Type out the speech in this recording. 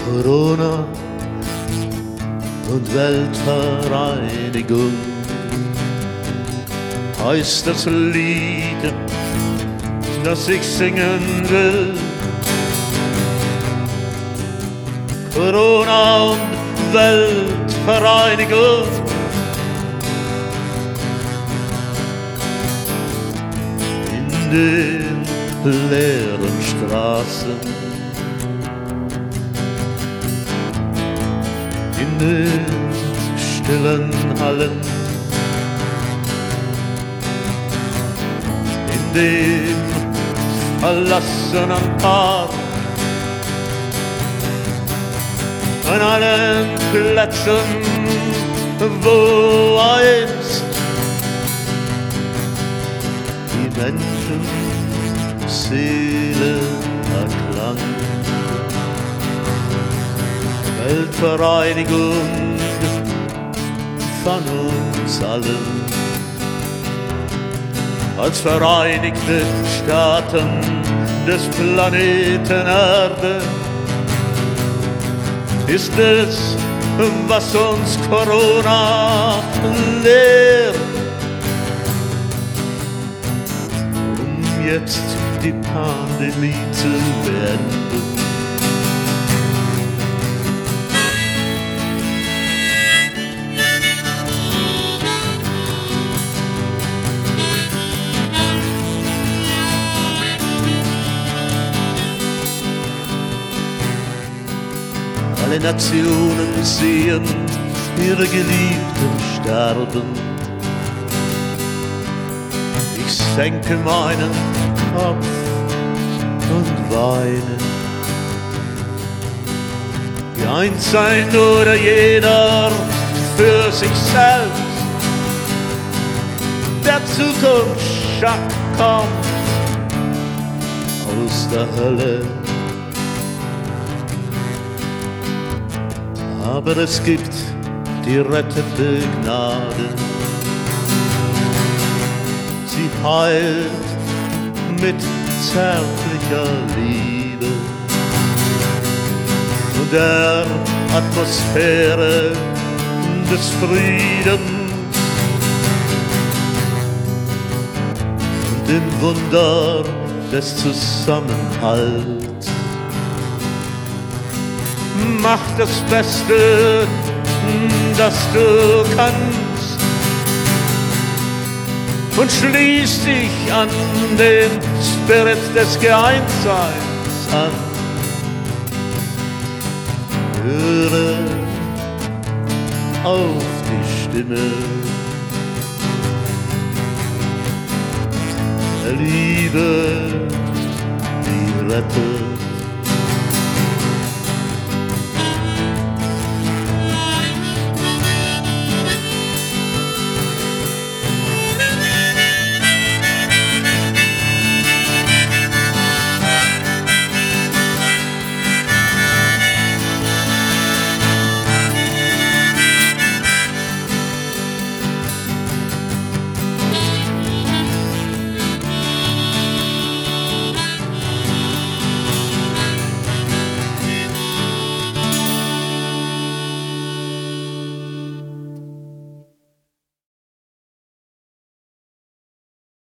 Corona und Weltvereinigung heißt das Lied, das ich singen will. Corona und Weltvereinigung, in den leeren Straßen, in den stillen Hallen, in dem verlassenen Park, an allen Plätzen, wo einst die Menschenseele erklang. Weltvereinigung von uns allen, als Vereinigte Staaten des Planeten Erde, ist es, was uns Corona lehrt, um jetzt die Pandemie zu beenden. Alle Nationen sehen ihre Geliebten sterben. Ich senke meinen Kopf und weine. Die Einzelne oder jeder für sich selbst. Der Zukunftsschock kommt aus der Hölle. Aber es gibt die rettende Gnade. Sie heilt mit zärtlicher Liebe und der Atmosphäre des Friedens und dem Wunder des Zusammenhalts. Mach das Beste, das du kannst, und schließ dich an den Spirit des Geeintseins an. Höre auf die Stimme der Liebe, die rettet.